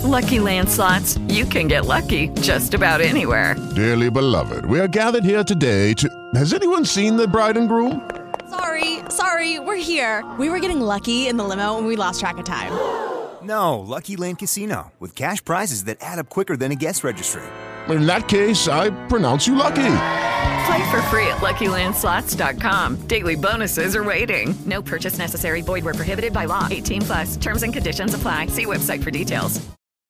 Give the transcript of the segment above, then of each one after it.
Lucky Land Slots, you can get lucky just about anywhere. Dearly beloved, we are gathered here today to... Has anyone seen the bride and groom? Sorry, we're here. We were getting lucky in the limo and we lost track of time. No, Lucky Land Casino, with cash prizes that add up quicker than a guest registry. In that case, I pronounce you lucky. Play for free at LuckyLandSlots.com. Daily bonuses are waiting. No purchase necessary. Void where prohibited by law. 18+. Terms and conditions apply. See website for details.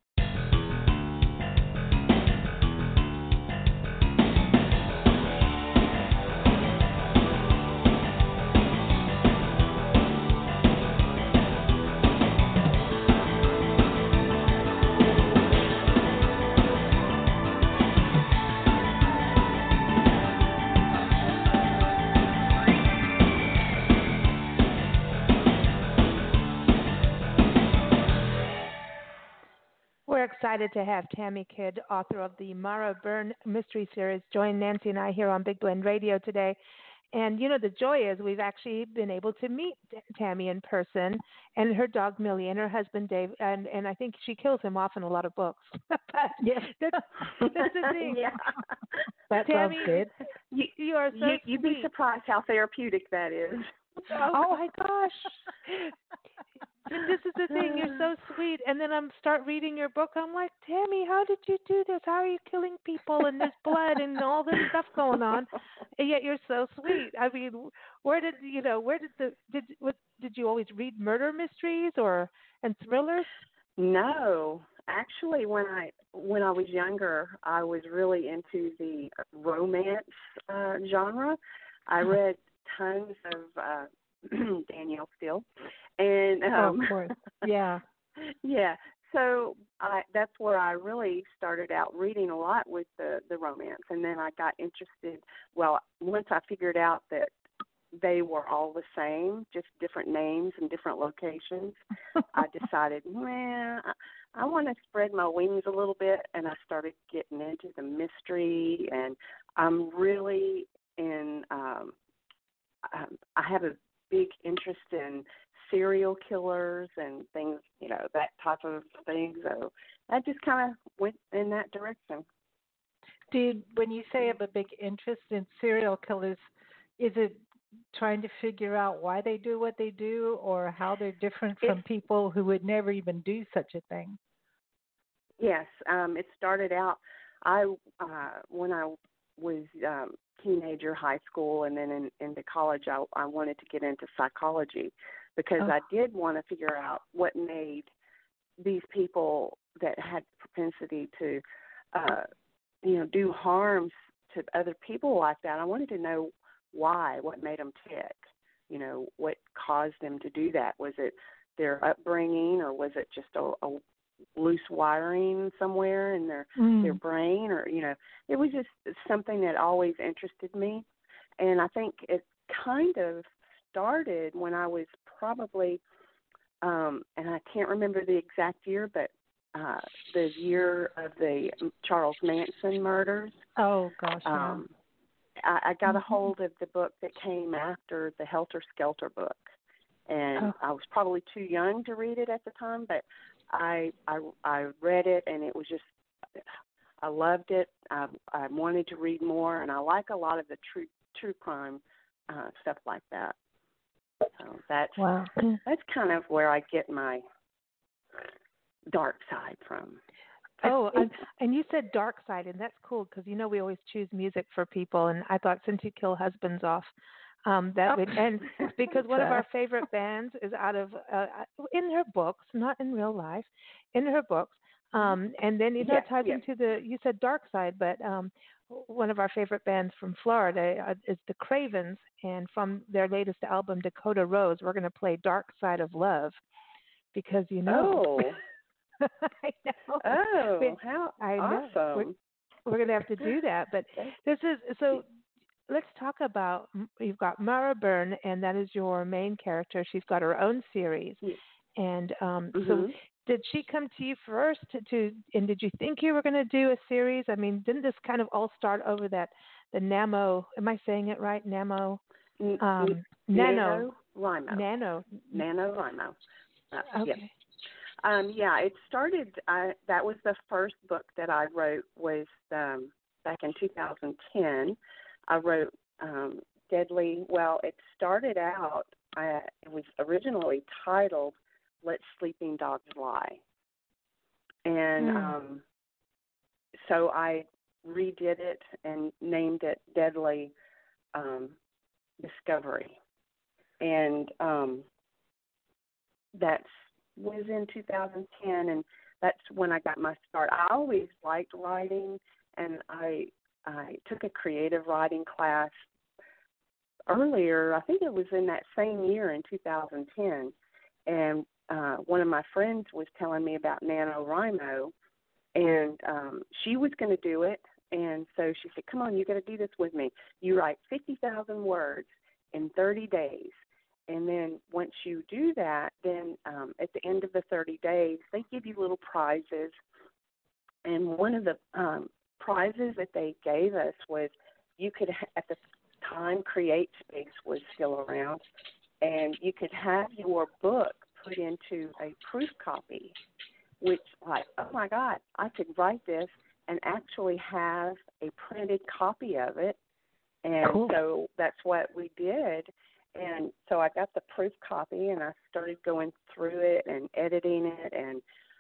We're excited to have Tammy Kidd, author of the Mara Byrne Mystery Series, join Nancy and I here on Big Blend Radio today. And, you know, the joy is we've actually been able to meet Tammy in person and her dog Millie and her husband Dave. And I think she kills him off in a lot of books. But yes. that's the thing. Yeah. That Tammy, sounds good. You are so You'd be sweet. surprised how therapeutic that is. Oh my gosh. And this is the thing, you're so sweet. And then I'm start reading your book. I'm like, Tammy, how did you do this? How are you killing people and there's blood and all this stuff going on? And yet you're so sweet. I mean, did you always read murder mysteries and thrillers? No. Actually, when I was younger, I was really into the romance genre. I read tons of Danielle Steele. And of course, yeah, yeah. So that's where I really started out reading a lot with the romance, and then I got interested. Well, once I figured out that they were all the same, just different names and different locations, I decided, I want to spread my wings a little bit, and I started getting into the mystery, and I'm really in. I have a big interest in serial killers and things, that type of thing. So I just kind of went in that direction. When you say have a big interest in serial killers, is it trying to figure out why they do what they do or how they're different from people who would never even do such a thing? Yes. It started out, when I was teenager, high school, and then into college, I wanted to get into psychology because I did want to figure out what made these people that had propensity to, do harms to other people like that. I wanted to know why, what made them tick, what caused them to do that. Was it their upbringing, or was it just a loose wiring somewhere in their brain, or it was just something that always interested me. And I think it kind of started when I was probably and I can't remember the exact year, but the year of the Charles Manson murders. Oh gosh. Yeah. I got a hold of the book that came after the Helter Skelter book, and I was probably too young to read it at the time, but I read it, and it was just, I loved it. I wanted to read more, and I like a lot of the true crime stuff like that. So that's kind of where I get my dark side from. Oh, and you said dark side, and that's cool because we always choose music for people, and I thought since you kill husbands off, that would, and because one of our favorite bands is out of in her books, not in real life, in her books, and then it ties into you said dark side, but one of our favorite bands from Florida is the Cravens, and from their latest album Dakota Rose, we're going to play Dark Side of Love, because Oh. I know. Oh, how awesome! We're going to have to do that, but this is so. Let's talk about, you've got Mara Byrne, and that is your main character. She's got her own series. Yes. And so did she come to you first and did you think you were going to do a series? I mean, didn't this kind of all start over the NaNoWriMo, am I saying it right? NaNoWriMo. NaNoWriMo. Okay. Yes. Yeah, it started. That was the first book that I wrote. Was back in 2010. I wrote Deadly. Well, it started out. It was originally titled "Let Sleeping Dogs Lie," and so I redid it and named it Deadly Discovery, and that was in 2010, and that's when I got my start. I always liked writing, and I took a creative writing class earlier. I think it was in that same year in 2010, and one of my friends was telling me about NaNoWriMo, and she was going to do it, and so she said, come on, you got to do this with me. You write 50,000 words in 30 days. And then once you do that, then at the end of the 30 days, they give you little prizes. And one of the prizes that they gave us was you could, at the time, CreateSpace was still around, and you could have your book put into a proof copy, which, like, oh, my God, I could write this and actually have a printed copy of it. And cool. So that's what we did. And so I got the proof copy, and I started going through it and editing it, and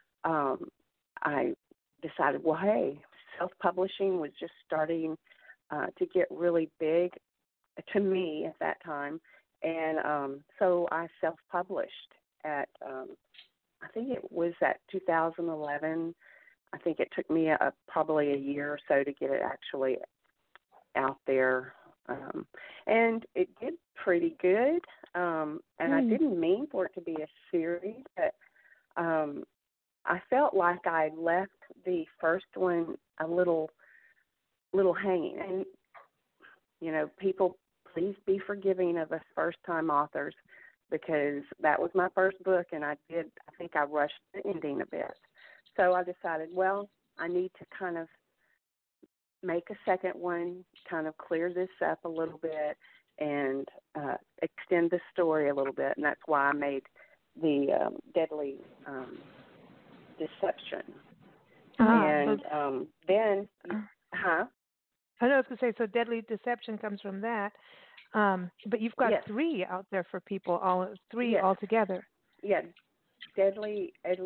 I decided, well, hey, self-publishing was just starting to get really big to me at that time. And so I self-published at, I think it was at 2011. I think it took me probably a year or so to get it actually out there. And it did pretty good, and I didn't mean for it to be a series, but I felt like I left the first one a little hanging. And, you know, people, please be forgiving of us first-time authors, because that was my first book, and I think I rushed the ending a bit. So I decided, well, I need to kind of make a second one, kind of clear this up a little bit, and extend the story a little bit, and that's why I made the Deadly Deception. And then, I was going to say, so Deadly Deception comes from that, but you've got three out there for people, three altogether. Yeah, Deadly, I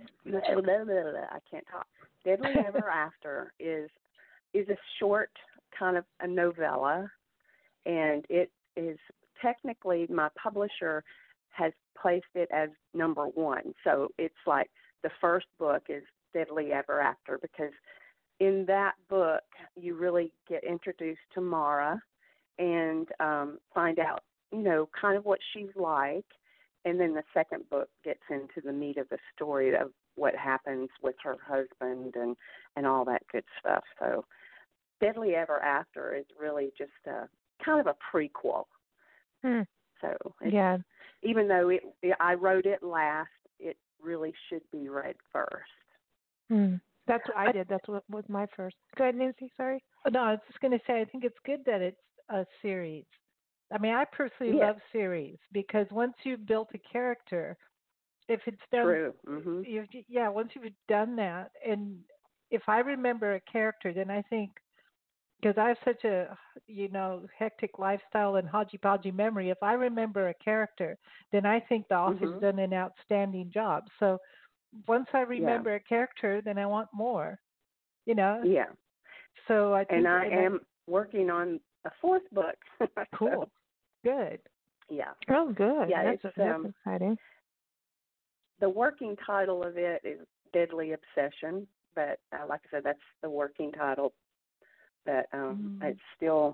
can't talk. Deadly Ever After is a short kind of a novella, and it is technically, my publisher has placed it as number one. So it's like the first book is Deadly Ever After, because in that book you really get introduced to Mara and find out, you know, kind of what she's like. And then the second book gets into the meat of the story of what happens with her husband and all that good stuff. So Deadly Ever After is really just kind of a prequel. So even though I wrote it last, it really should be read first. That's what I did. That's what was my first. Go ahead, Nancy. Sorry. No, I was just going to say, I think it's good that it's a series. I mean, I personally love series, because once you've built a character, if it's done, true. Once you've done that, and if I remember a character, then I think, because I have such a, hectic lifestyle and hodgy-podgy memory, if I remember a character, then I think the author's done an outstanding job. So once I remember a character, then I want more, Yeah. So I think, and I am working on a fourth book. Cool. Good. Yeah. Oh, good. Yeah, that's exciting. The working title of it is Deadly Obsession, but like I said, that's the working title. But it's still,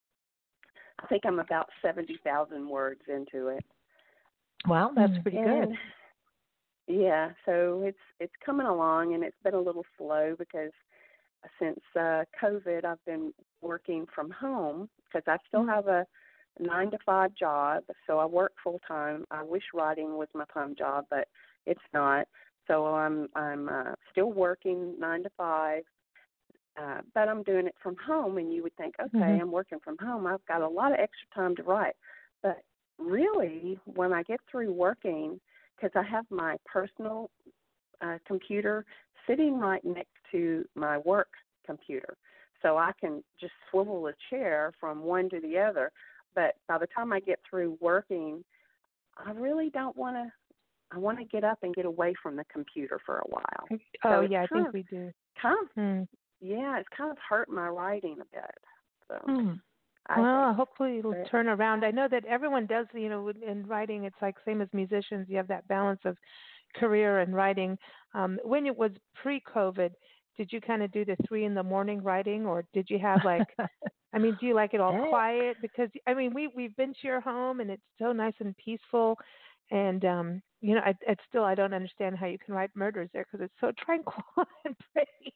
I think I'm about 70,000 words into it. Wow, that's pretty good. Yeah, so it's coming along, and it's been a little slow because since COVID, I've been working from home, because I still have a 9-to-5 job, so I work full time. I wish writing was my time job, but it's not. So I'm still working 9 to 5, but I'm doing it from home. And you would think, okay, I'm working from home, I've got a lot of extra time to write. But really, when I get through working, because I have my personal computer sitting right next to my work computer. So I can just swivel a chair from one to the other. But by the time I get through working, I really don't want to. I want to get up and get away from the computer for a while. Oh, so yeah, I think we do. Yeah, it's kind of hurt my writing a bit. So. Well, hopefully it'll turn around. I know that everyone does, in writing, it's like same as musicians. You have that balance of career and writing. When it was pre-COVID, did you kind of do the 3 a.m. writing, or did you have like, do you like it all quiet? Because, we've been to your home and it's so nice and peaceful. And, I don't understand how you can write murders there because it's so tranquil and pretty.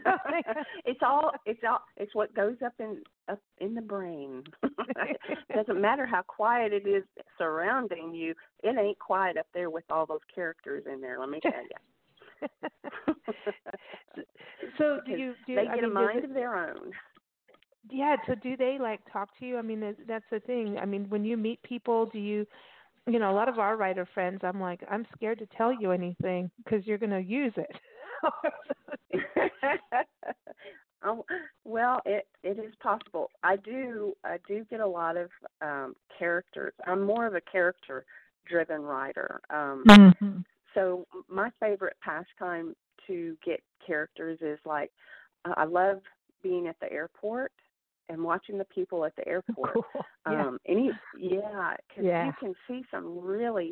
It's what goes up in the brain. It doesn't matter how quiet it is surrounding you. It ain't quiet up there with all those characters in there. Let me tell you. So they get a mind of their own. Yeah. So do they like talk to you? That's the thing. When you meet people, do you? A lot of our writer friends, I'm like, I'm scared to tell you anything because you're going to use it. Well, it is possible. I do get a lot of characters. I'm more of a character-driven writer. So my favorite pastime to get characters is like, I love being at the airport and watching the people at the airport. Cool. Because you can see some really,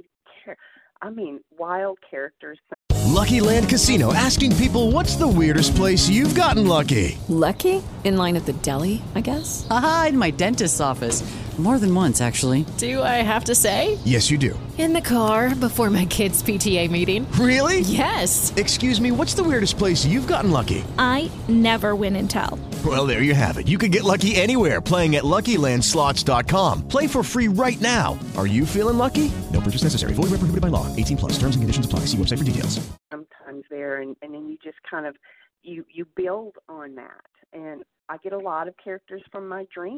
wild characters. Lucky Land Casino, asking people, what's the weirdest place you've gotten lucky? Lucky? In line at the deli, I guess? Aha, in my dentist's office. More than once, actually. Do I have to say? Yes, you do. In the car before my kids' PTA meeting. Really? Yes. Excuse me, what's the weirdest place you've gotten lucky? I never win and tell. Well, there you have it. You can get lucky anywhere, playing at LuckyLandSlots.com. Play for free right now. Are you feeling lucky? No purchase necessary. Void where prohibited by law. 18+. Terms and conditions apply. See website for details. Sometimes there, and then you just kind of you build on that. And I get a lot of characters from my dreams.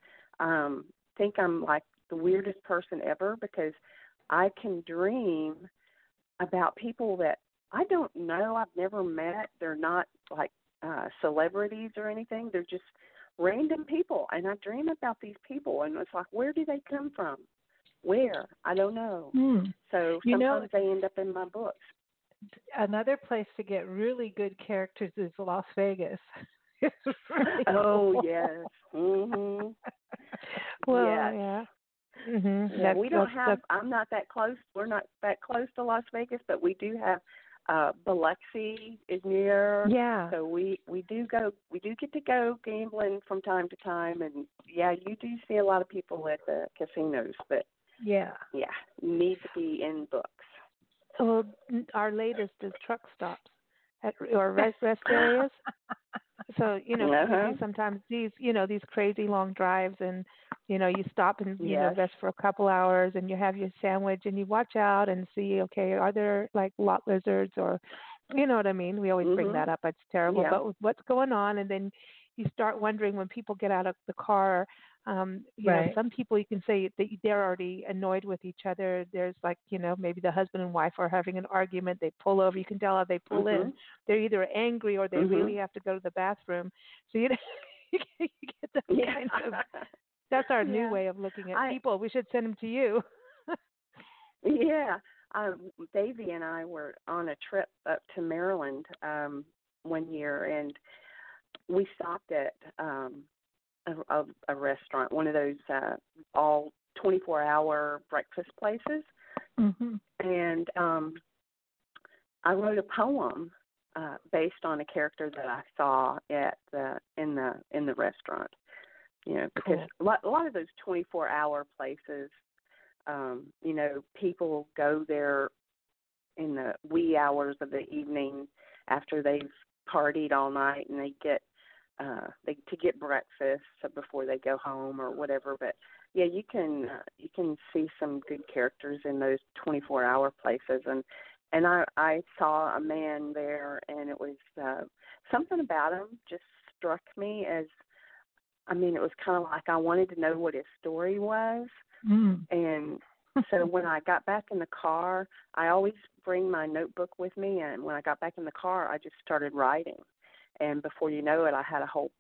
Think I'm like the weirdest person ever because I can dream about people that I don't know, I've never met. They're not like celebrities or anything. They're just random people, and I dream about these people, and it's like, where do they come from? Where? I don't know. So sometimes they end up in my books. Another place to get really good characters is Las Vegas. Really cool. Yes. Mm-hmm. Well, yes. yeah. Mm-hmm. Yeah, we don't have. I'm not that close. We're not that close to Las Vegas, but we do have. Biloxi is near. Yeah. So we do go. We do get to go gambling from time to time, and yeah, you do see a lot of people at the casinos, but yeah, need to be in books. Well, our latest is truck stops or rest areas. So, we do sometimes these crazy long drives, and, you stop and, rest for a couple hours, and you have your sandwich, and you watch out and see, okay, are there, like, lot lizards or, you know what I mean? We always bring that up. It's terrible. Yeah. But what's going on? And then you start wondering when people get out of the car, some people you can say that they're already annoyed with each other. There's like, maybe the husband and wife are having an argument. They pull over. You can tell how they pull in. They're either angry or they really have to go to the bathroom. So, you get that kind of, that's our new way of looking at people. We should send them to you. Yeah. Davey and I were on a trip up to Maryland one year, and we stopped at a restaurant, one of those all 24-hour breakfast places. And I wrote a poem based on a character that I saw in the restaurant. Because a lot of those 24-hour places, people go there in the wee hours of the evening after they've partied all night, and they get to get breakfast before they go home or whatever. But yeah, you can see some good characters in those 24-hour places, and I saw a man there, and it was something about him just struck me as, it was kind of like I wanted to know what his story was, and So when I got back in the car, I always bring my notebook with me, and when I got back in the car, I just started writing. And before you know it, I had a whole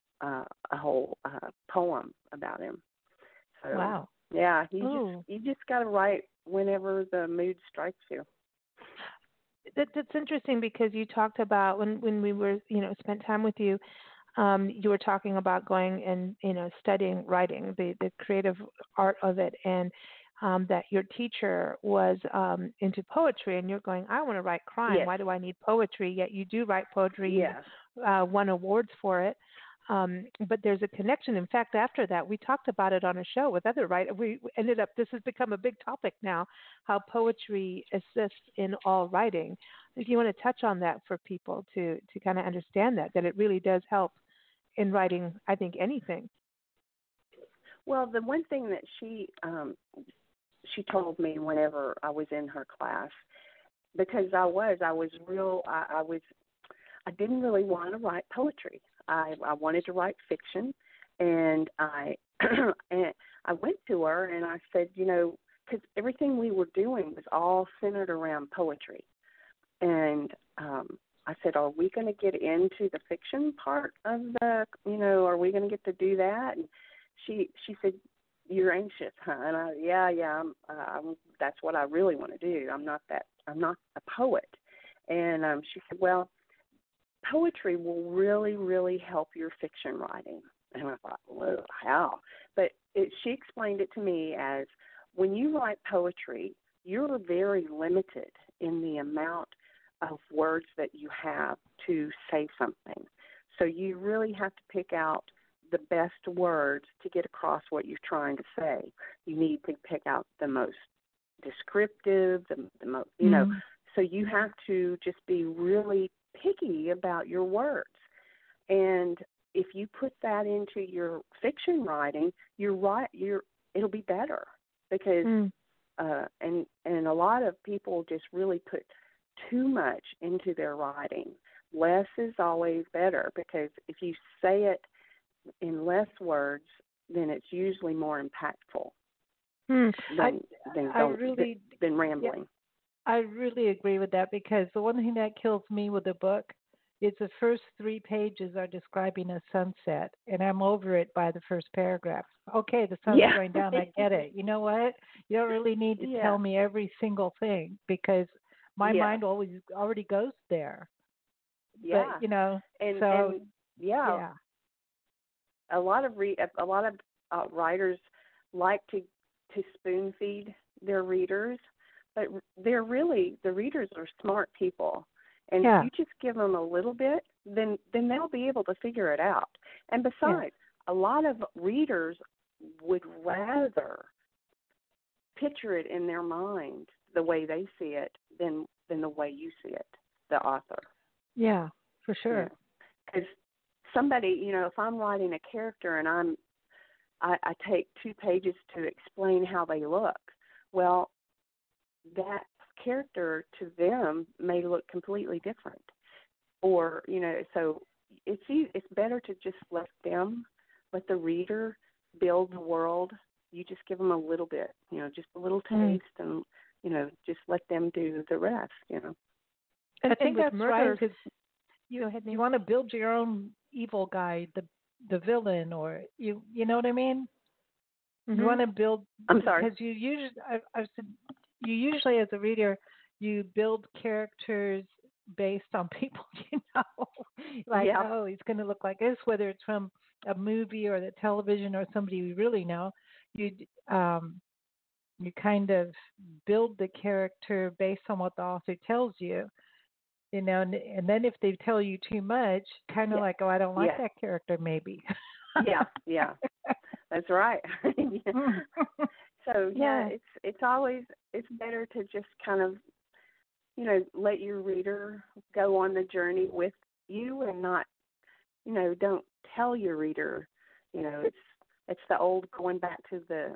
poem about him. So, wow. Yeah, you just got to write whenever the mood strikes you. That's interesting because you talked about when we were, spent time with you, you were talking about going and, studying writing, the creative art of it, and that your teacher was into poetry, and you're going, I want to write crime. Yes. Why do I need poetry? Yet you do write poetry. Yes. You won awards for it. But there's a connection. In fact, after that, we talked about it on a show with other writers. We ended up, this has become a big topic now, how poetry assists in all writing. If you want to touch on that for people to kind of understand that it really does help in writing, I think, anything. Well, the one thing that she told me whenever I was in her class, because I didn't really want to write poetry. I wanted to write fiction, and I I went to her and I said, because everything we were doing was all centered around poetry, and I said, are we going to get into the fiction part of the, are we going to get to do that? And she said, you're anxious, huh? And I'm that's what I really want to do. I'm not a poet. And she said, well, poetry will really, really help your fiction writing. And I thought, well, how? But she explained it to me as, when you write poetry, you're very limited in the amount of words that you have to say something. So you really have to pick out the best words to get across what you're trying to say. You need to pick out the most descriptive, the most, so you have to just be really picky about your words. And if you put that into your fiction writing, it'll be better, because and a lot of people just really put too much into their writing. Less is always better, because if you say it in less words, then it's usually more impactful than rambling. Yeah, I really agree with that, because the one thing that kills me with the book is the first 3 pages are describing a sunset, and I'm over it by the first paragraph. Okay, the sun's going down. I get it. You know what? You don't really need to tell me every single thing, because my mind already goes there. Yeah. But, a lot of writers like to spoon feed their readers, but the readers are smart people, and if you just give them a little bit, then they'll be able to figure it out. And besides, a lot of readers would rather picture it in their mind the way they see it than the way you see it, the author. Yeah, for sure. Because somebody, if I'm writing a character and I take 2 pages to explain how they look, well, that character to them may look completely different. Or, so it's better to just let the reader build the world. You just give them a little bit, just a little taste, and, just let them do the rest, I think that's right, because you want to build your own evil guy, the villain, or you know what I mean? Mm-hmm. You want to build. I'm sorry. Because you usually as a reader, you build characters based on people oh, he's going to look like this, whether it's from a movie or the television or somebody we really know. You kind of build the character based on what the author tells you. And then if they tell you too much, kind of like, oh, I don't like that character, maybe. Yeah, that's right. So it's better to just kind of, let your reader go on the journey with you, and not, don't tell your reader, it's the old, going back to the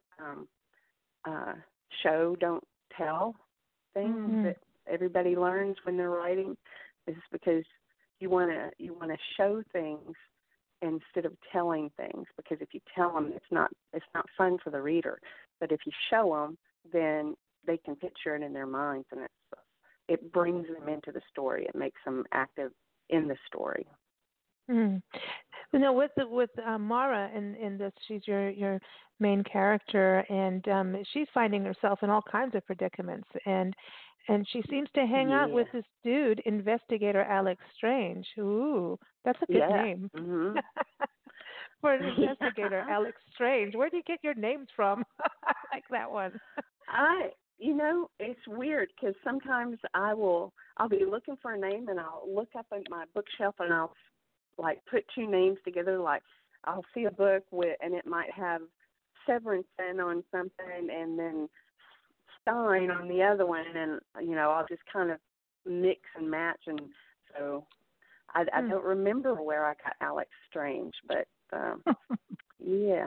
show don't tell thing that everybody learns when they're writing, is because you want to show things instead of telling things, because if you tell them, it's not fun for the reader. But if you show them, then they can picture it in their minds, and it brings them into the story. It makes them active in the story. Mm. With Mara in this, she's your main character, and she's finding herself in all kinds of predicaments, and she seems to hang out with this dude, Investigator Alex Strange. Ooh, that's a good name. Mm-hmm. For an investigator, Alex Strange. Where do you get your names from? I like that one. It's weird because sometimes I'll be looking for a name, and I'll look up at my bookshelf, and I'll like put two names together. Like I'll see a book and it might have Severinsen on something, and then Stein on the other one, and I'll just kind of mix and match, and so I don't remember where I got Alex Strange, but yeah.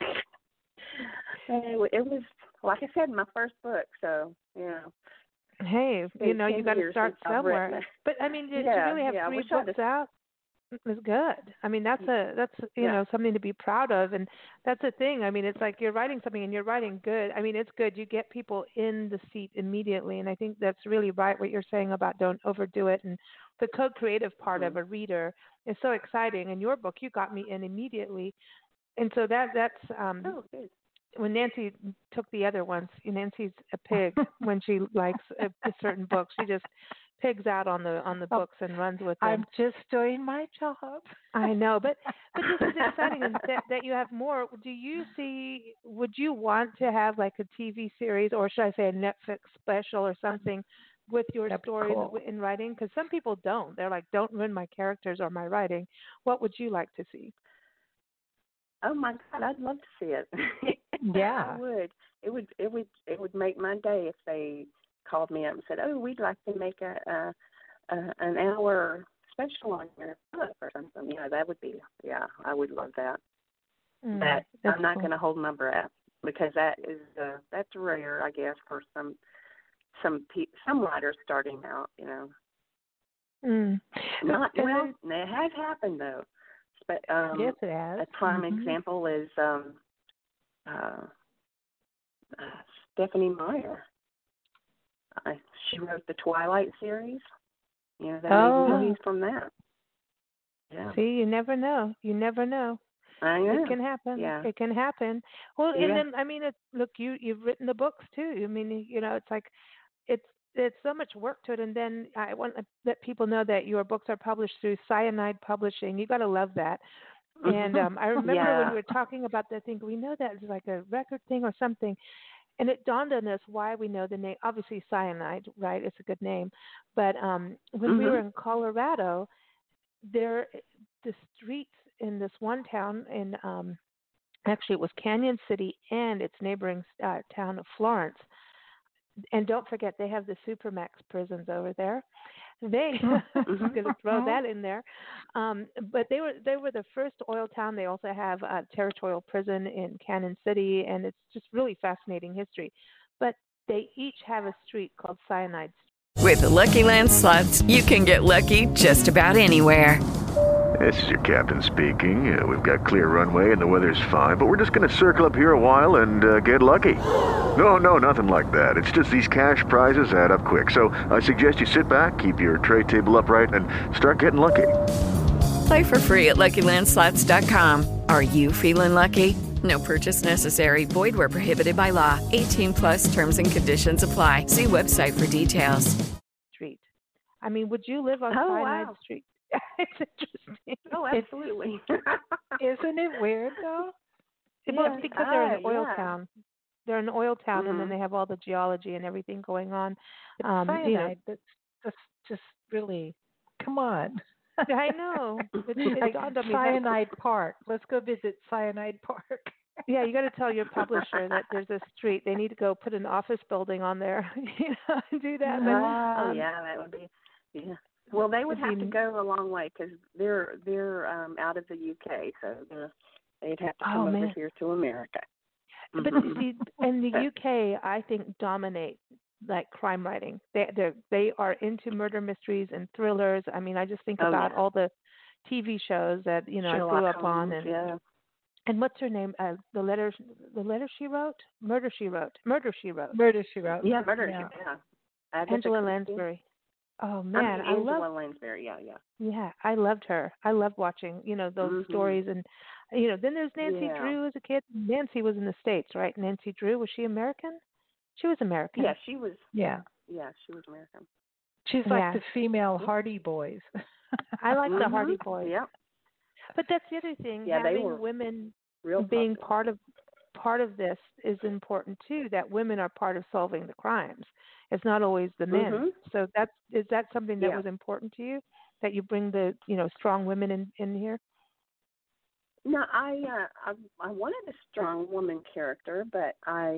It was, like I said, my first book, so, Hey, you got to start somewhere. But, I mean, did you really have 3 books out? It was good. I mean, that's something to be proud of, and that's the thing. I mean, it's like you're writing something, and you're writing good. I mean, it's good. You get people in the seat immediately, and I think that's really right what you're saying about don't overdo it, and the co-creative part of a reader is so exciting. In your book, you got me in immediately, and so that's good. When Nancy took the other ones, Nancy's a pig when she likes a certain book. She just pigs out on the books and runs with them. I'm just doing my job. I know, but this is exciting that you have more. Would you want to have like a TV series, or should I say a Netflix special or something with your stories in writing? Because some people don't. They're like, don't ruin my characters or my writing. What would you like to see? Oh my God, I'd love to see it. Yeah, I would. It would make my day if they called me up and said, "Oh, we'd like to make an hour special on your book or something." That would be. Yeah, I would love that. That I'm not going to hold my breath because that's rare, I guess, for some writers starting out. Not well. It has happened though. But yes, it has. A prime example is Stephanie Meyer. She wrote the Twilight series. They made movies from that. Yeah. See, you never know. I know. It can happen. Yeah. It can happen. Well, and then I mean, look, you've written the books too. I mean, it's like it's so much work to it. And then I want to let people know that your books are published through Cyanide Publishing. You got to love that. And I remember when we were talking about that thing, we know that it's like a record thing or something. And it dawned on us why we know the name. Obviously, Cyanide, right? It's a good name. But when we were in Colorado, the streets in this one town in actually it was Canyon City and its neighboring town of Florence. And don't forget, they have the Supermax prisons over there. I'm going to throw that in there. But they were the first oil town. They also have a territorial prison in Canyon City, and it's just really fascinating history. But they each have a street called Cyanide Street. With the Lucky Land Slots, you can get lucky just about anywhere. This is your captain speaking. We've got clear runway and the weather's fine, but we're just going to circle up here a while and get lucky. No, nothing like that. It's just these cash prizes add up quick. So I suggest you sit back, keep your tray table upright, and start getting lucky. Play for free at LuckyLandSlots.com. Are you feeling lucky? No purchase necessary. Void where prohibited by law. 18+ terms and conditions apply. See website for details. Street. I mean, would you live on Cyanide Street? It's interesting. Oh, absolutely. Isn't it weird, though? Well, it's because they're an oil town. They're an oil town, and then they have all the geology and everything going on. Cyanide, that's just really, come on. I know. It dawned on me. Cyanide Park. Let's go visit Cyanide Park. Yeah, you got to tell your publisher that there's a street. They need to go put an office building on there. Do that. But, that would be. Yeah. Well, they would have to go a long way because they're out of the UK, so they'd have to come over here to America. But see, in the UK, I think dominate like crime writing. They are into murder mysteries and thrillers. I mean, I just think about all the TV shows that I grew up on, and And what's her name? The letter she wrote. Murder She Wrote. Murder She Wrote. Yeah, Murder She Wrote. Yeah. Angela Lansbury. Oh man, I love Angela Lansbury. Yeah. Yeah, I loved her. I loved watching, those stories, and then there's Nancy Drew as a kid. Nancy was in the States, right? Nancy Drew, was she American? She was American. Yeah, she was. Yeah. Yeah, she was American. She's like the female Hardy Boys. I like the Hardy Boys. Yeah. But that's the other thing. Yeah, having they were women real being popular. part of this is important too. That women are part of solving the crimes. It's not always the men. So is that something that was important to you? That you bring the strong women in here? No, I wanted a strong woman character, but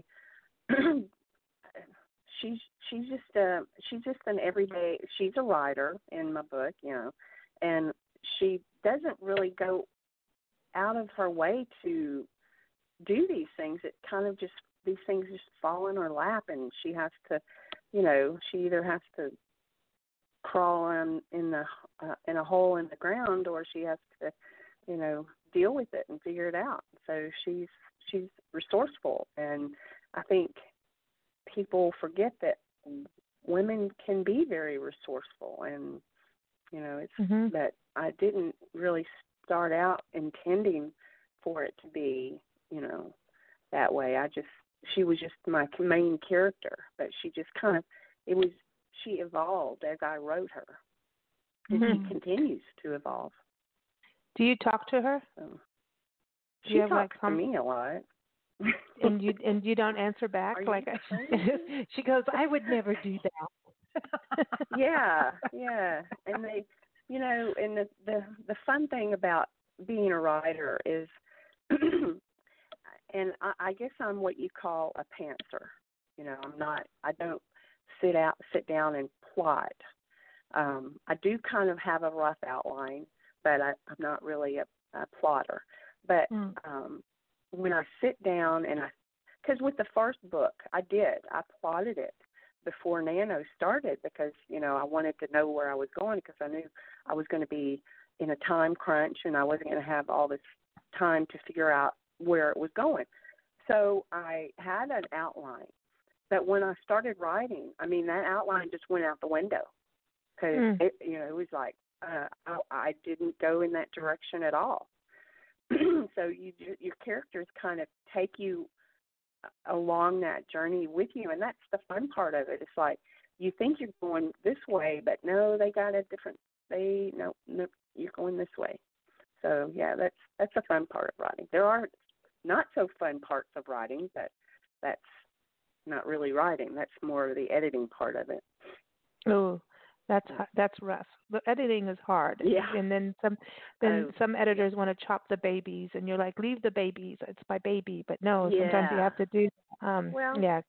she's just an everyday. She's a writer in my book, and she doesn't really go out of her way to do these things. It kind of just these things just fall in her lap, and she has to, she either has to crawl in a hole in the ground, or she has to, deal with it and figure it out. So she's resourceful, and I think people forget that women can be very resourceful, and it's that I didn't really start out intending for it to be, that way. She was just my main character, but she just kind of, she evolved as I wrote her, and she continues to evolve. Do you talk to her? So, she talks to me a lot. and you don't answer back? She goes, I would never do that. Yeah. And they, and the fun thing about being a writer is, and I guess I'm what you call a pantser. I don't sit down and plot. I do kind of have a rough outline, but I'm not really a plotter. But when I sit down because with the first book I plotted it before Nano started, because I wanted to know where I was going, because I knew I was going to be in a time crunch and I wasn't going to have all this time to figure out where it was going. So I had an outline, but when I started writing, that outline just went out the window, because it was like I didn't go in that direction at all. So your characters kind of take you along that journey with you, and that's the fun part of it. It's like you think you're going this way, but no, they got a different. No, you're going this way. So yeah, that's the fun part of writing. There are not so fun parts of writing, but that's not really writing. That's more of the editing part of it. Oh, that's rough. The editing is hard. Yeah. And then some editors want to chop the babies, and you're like, leave the babies. It's my baby. But no, sometimes you have to do. Yeah.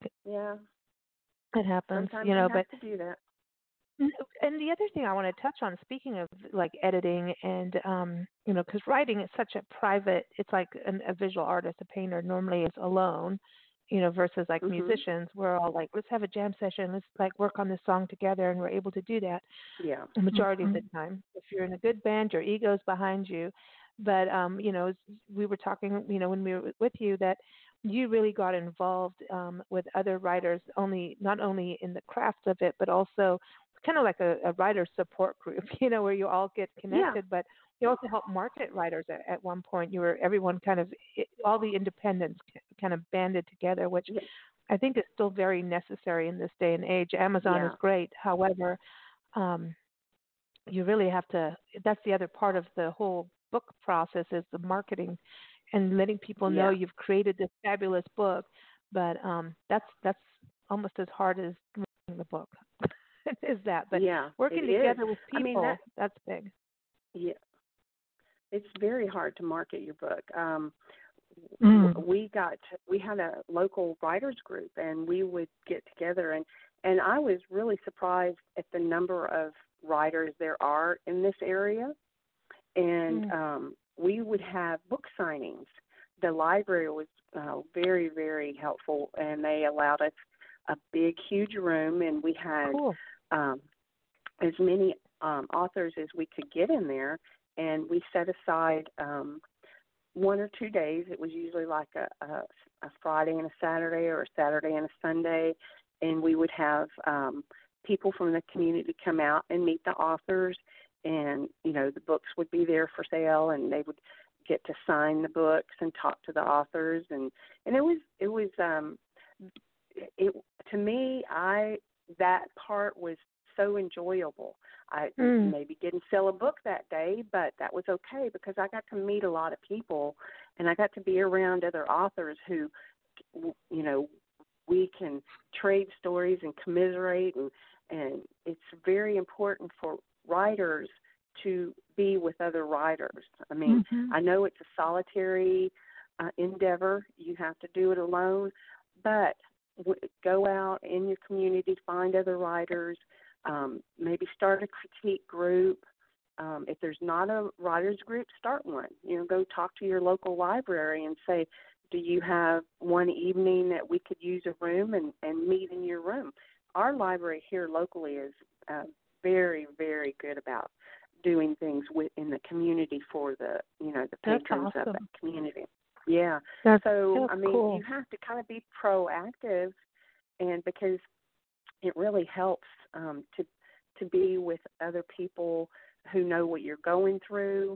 It happens. Sometimes you have but to do that. And the other thing I want to touch on, speaking of like editing and, because writing is such a private, it's like a visual artist, a painter normally is alone, versus like musicians, we're all like, let's have a jam session, let's like work on this song together, and we're able to do that. Yeah. The majority of the time. If you're in a good band, your ego's behind you. But, we were talking, when we were with you, that you really got involved with other writers, not only in the craft of it, but also kind of like a writer support group, where you all get connected, but you also help market writers at one point. Everyone kind of, all the independents kind of banded together, which I think is still very necessary in this day and age. Amazon is great. However, you really have to, that's the other part of the whole book process, is the marketing and letting people know you've created this fabulous book. But that's almost as hard as writing the book. Is that, but working together with people, that's big. Yeah, it's very hard to market your book. We had a local writers group, and we would get together, and I was really surprised at the number of writers there are in this area, and we would have book signings. The library was very, very helpful, and they allowed us a big, huge room, and we had as many authors as we could get in there, and we set aside 1 or 2 days. It was usually like a Friday and a Saturday, or a Saturday and a Sunday, and we would have people from the community come out and meet the authors, and the books would be there for sale, and they would get to sign the books and talk to the authors, and to me, that part was so enjoyable. I maybe didn't sell a book that day, but that was okay because I got to meet a lot of people, and I got to be around other authors who, we can trade stories and commiserate, and it's very important for writers to be with other writers. I mean, I know it's a solitary endeavor. You have to do it alone, but go out in your community, find other writers, maybe start a critique group. If there's not a writers group, start one. Go talk to your local library and say, do you have one evening that we could use a room and meet in your room? Our library here locally is very, very good about doing things in the community for the patrons of that community. Yeah. That's cool. You have to kind of be proactive, and because it really helps to be with other people who know what you're going through.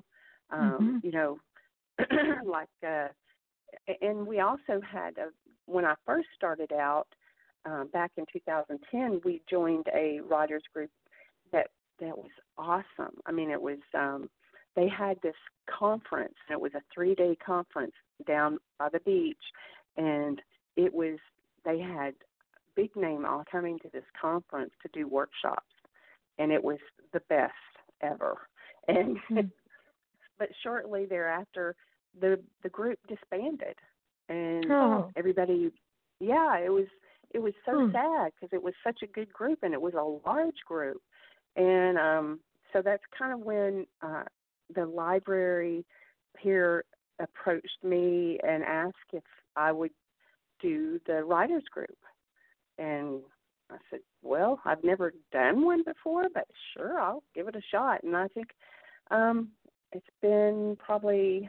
And we also had when I first started out back in 2010, we joined a writers group that was awesome. I mean, it was they had this conference, and it was a 3-day conference down by the beach, and they had big name all coming to this conference to do workshops, and it was the best ever. And but shortly thereafter, the group disbanded, and everybody, it was so sad because it was such a good group, and it was a large group, and so that's kind of when the library here approached me and asked if I would do the writers group. And I said, well, I've never done one before, but sure, I'll give it a shot. And I think it's been probably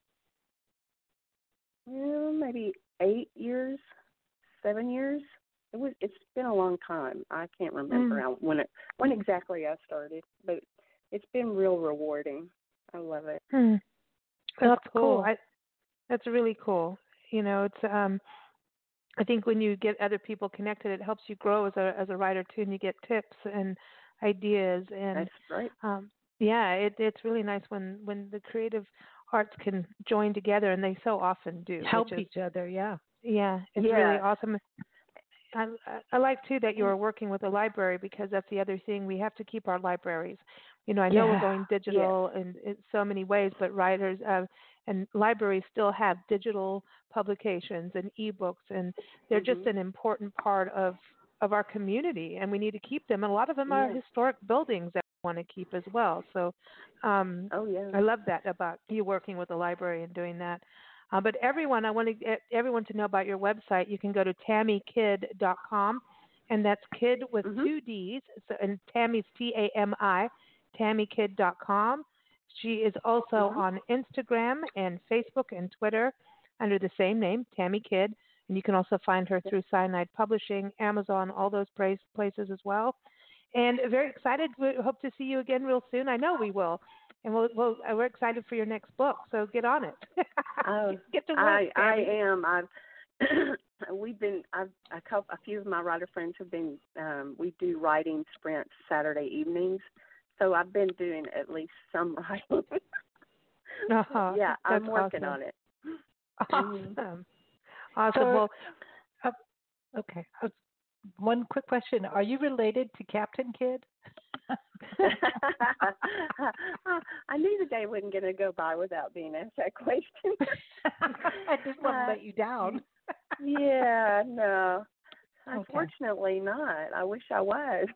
maybe 8 years, 7 years. It's been a long time. I can't remember when exactly I started, but it's been real rewarding. I love it. That's cool. That's really cool. It's I think when you get other people connected, it helps you grow as a writer too, and you get tips and ideas. And that's right. It's really nice when the creative arts can join together, and they so often do. Help each other. Yeah, it's really awesome. I like too that you are working with a library, because that's the other thing. We have to keep our libraries. I know we're going digital in so many ways, but writers and libraries still have digital publications and ebooks, and they're just an important part of our community, and we need to keep them. And a lot of them are historic buildings that we want to keep as well. So I love that about you working with the library and doing that. But everyone, I want everyone to know about your website. You can go to TamiKidd.com, and that's Kidd with 2 D's, and Tammy's Tami, TamiKidd.com. She is also on Instagram and Facebook and Twitter under the same name, Tammy Kidd, and you can also find her through Cyanide Publishing, Amazon, all those places as well. And very excited. We hope to see you again real soon. I know we will. And we're excited for your next book, so get on it. Get to work. I am. A few of my writer friends have been. We do writing sprints Saturday evenings, so I've been doing at least some writing. I'm working on it. Awesome. So, okay. One quick question: are you related to Captain Kidd? I knew the day wasn't going to go by without being asked that question. I just want to let you down. No. Okay. Unfortunately not. I wish I was.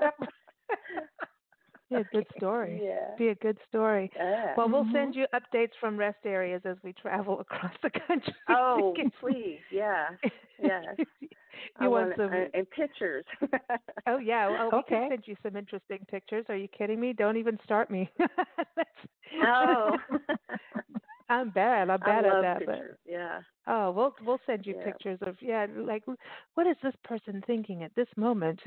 Yeah, good story. Be a good story. Well, we'll send you updates from rest areas as we travel across the country. Oh, please, yes. You want some and pictures. Oh yeah. Well, we can send you some interesting pictures. Are you kidding me? Don't even start me. I'm bad at that, pictures. but Yeah. oh, we'll send you pictures of like what is this person thinking at this moment?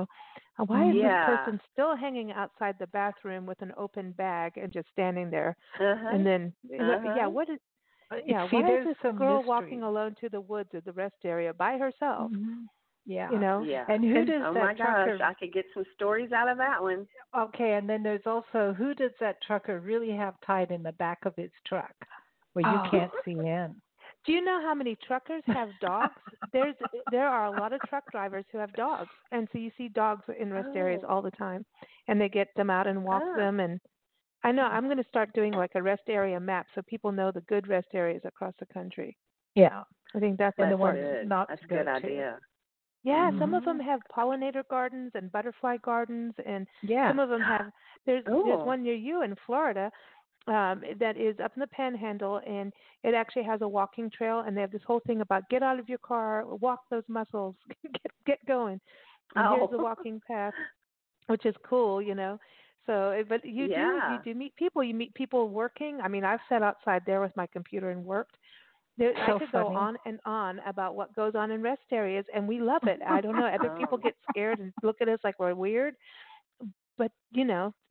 Why is this person still hanging outside the bathroom with an open bag and just standing there? And then what is why is this girl walking alone to the woods or the rest area by herself? Mm-hmm. Yeah. Yeah. And who does oh that my trucker? gosh, I could get some stories out of that one. Okay, and then there's also who does that trucker really have tied in the back of his truck where you can't see in? Do you know how many truckers have dogs? There are a lot of truck drivers who have dogs, and so you see dogs in rest areas all the time, and they get them out and walk them. And I know I'm going to start doing like a rest area map so people know the good rest areas across the country. Yeah, I think that's the one good. not that's a good good idea. Yeah, some of them have pollinator gardens and butterfly gardens, and some of them have. There's one near you in Florida that is up in the Panhandle, and it actually has a walking trail, and they have this whole thing about get out of your car, walk those muscles, get going. And here's the walking path, which is cool, So, but you do meet people. You meet people working. I mean, I've sat outside there with my computer and worked. I could go on and on about what goes on in rest areas, and we love it. I don't know. Other people get scared and look at us like we're weird. But, the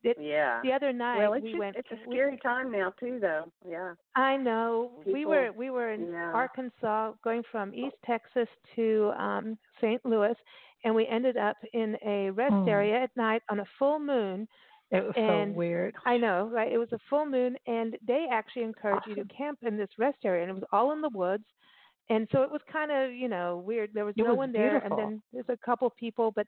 other night we went. It's a scary time now, too, though. Yeah. I know. We were in Arkansas going from East Texas to St. Louis, and we ended up in a rest area at night on a full moon. It was so weird. I know, right? It was a full moon, and they actually encouraged you to camp in this rest area, and it was all in the woods. And so it was kind of, weird. There was no one there, and then there's a couple people, but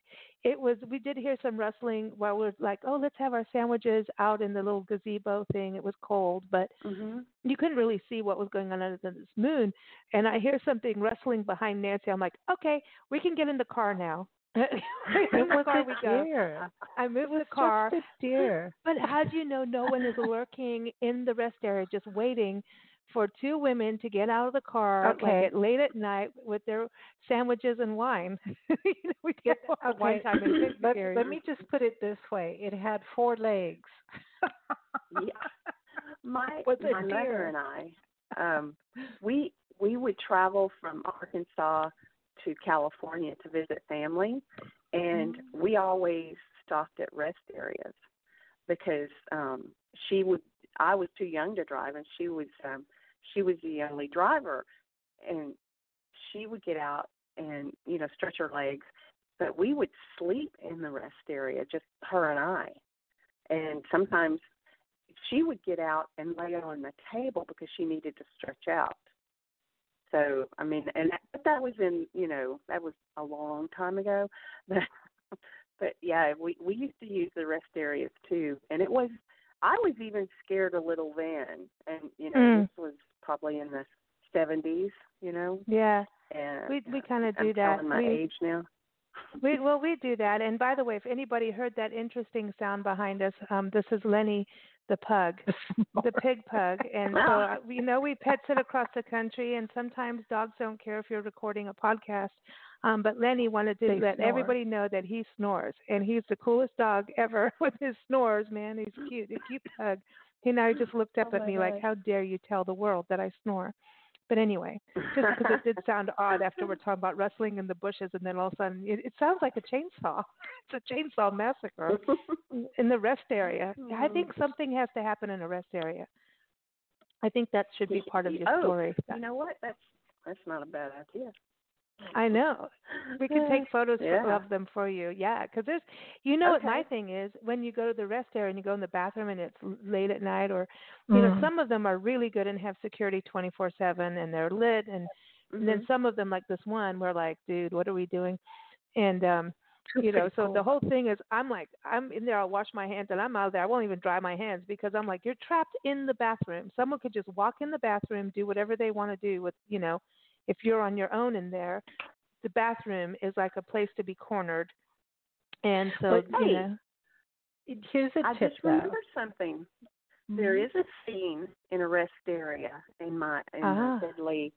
we did hear some rustling while we were like, oh, let's have our sandwiches out in the little gazebo thing. It was cold, but you couldn't really see what was going on other than this moon. And I hear something rustling behind Nancy. I'm like, okay, we can get in the car now. It was a deer. I moved the car. Just a deer. But how do you know no one is lurking in the rest area just waiting for two women to get out of the car late at night with their sandwiches and wine? We get wine time in February. Let me just put it this way. It had 4 legs. My mother and I, we would travel from Arkansas to California to visit family, and we always stopped at rest areas because I was too young to drive, and she was the only driver, and she would get out and stretch her legs, but we would sleep in the rest area, just her and I. And sometimes she would get out and lay on the table because she needed to stretch out. So, I mean, that was that was a long time ago. But yeah, we used to use the rest areas too. And I was even scared a little then. And, this was probably in the 70s, Yeah. And we kind of do that. I'm telling my age now. We do that. And by the way, if anybody heard that interesting sound behind us, this is Lenny the pug, the pig pug. And so, we pet sit across the country, and sometimes dogs don't care if you're recording a podcast. But Lenny wanted to let everybody know that he snores, and he's the coolest dog ever with his snores, man. He's cute, a cute pug. He just looked up at me like, how dare you tell the world that I snore? But anyway, just because it did sound odd after we're talking about rustling in the bushes, and then all of a sudden it sounds like a chainsaw. It's a chainsaw massacre in the rest area. I think something has to happen in a rest area. I think that should be part of your story. You know what? That's not a bad idea. I know. We can take photos of them for you. Yeah, because there's, what my thing is, when you go to the rest area and you go in the bathroom and it's late at night, or, some of them are really good and have security 24/7 and they're lit. And then some of them, like this one, we're like, dude, what are we doing? And, so the whole thing is, I'm in there, I'll wash my hands, and I'm out there. I won't even dry my hands because I'm like, you're trapped in the bathroom. Someone could just walk in the bathroom, do whatever they want to do with, if you're on your own in there, the bathroom is like a place to be cornered. And so, here's a tip. I just remember something. There is a scene in a rest area in my Deadly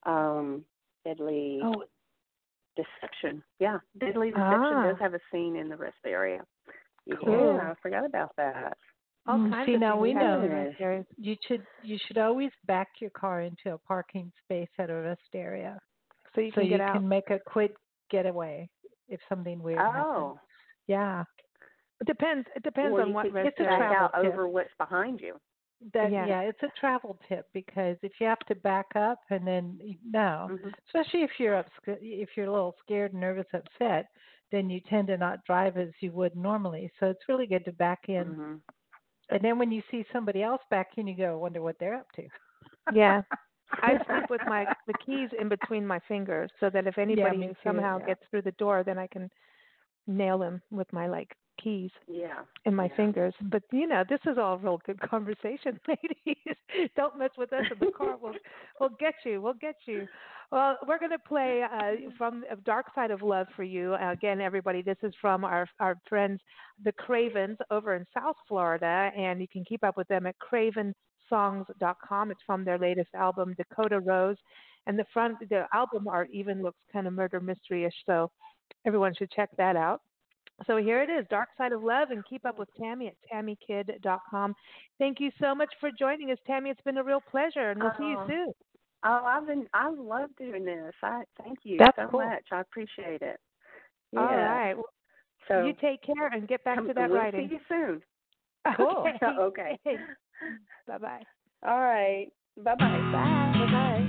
Deception. Yeah, Deadly Deception does have a scene in the rest area. Cool. Yeah, I forgot about that. All kinds See, of now things we happen know in rest areas. you should always back your car into a parking space at a rest area, so you can get out. Can make a quick getaway if something weird happens. Yeah. It depends. It depends on what rest area. area. Out over what's behind you. It's a travel tip, because if you have to back up and then especially if you're a little scared, nervous, upset, then you tend to not drive as you would normally. So it's really good to back in. Mm-hmm. And then when you see somebody else back in, you go, I wonder what they're up to. Yeah. I sleep with the keys in between my fingers, so that if anybody somehow gets through the door, then I can nail them with my keys in my fingers. But this is all real good conversation, ladies. Don't mess with us in the car. We'll get you. Well, we're going to play from Dark Side of Love for you. Again, everybody, this is from our friends, the Cravens, over in South Florida, and you can keep up with them at cravensongs.com. It's from their latest album, Dakota Rose, and the album art even looks kind of murder mystery-ish, so everyone should check that out. So here it is, Dark Side of Love, and keep up with Tammy at TammyKidd.com. Thank you so much for joining us, Tammy. It's been a real pleasure, and we'll see you soon. I love doing this. Thank you so much. I appreciate it. Yeah. All right. Well, so you take care and get back to that writing. See you soon. Cool. Okay. Bye-bye. All right. Bye-bye. Bye. Bye-bye.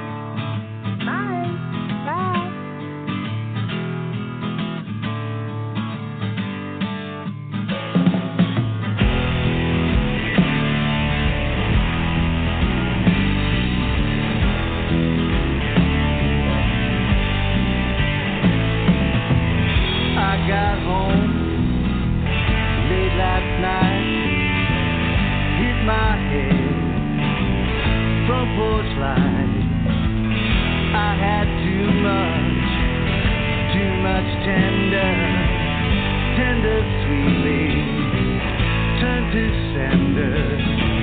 Got home late last night, hit my head, front porch light. I had too much tender sweetly, turned to sender.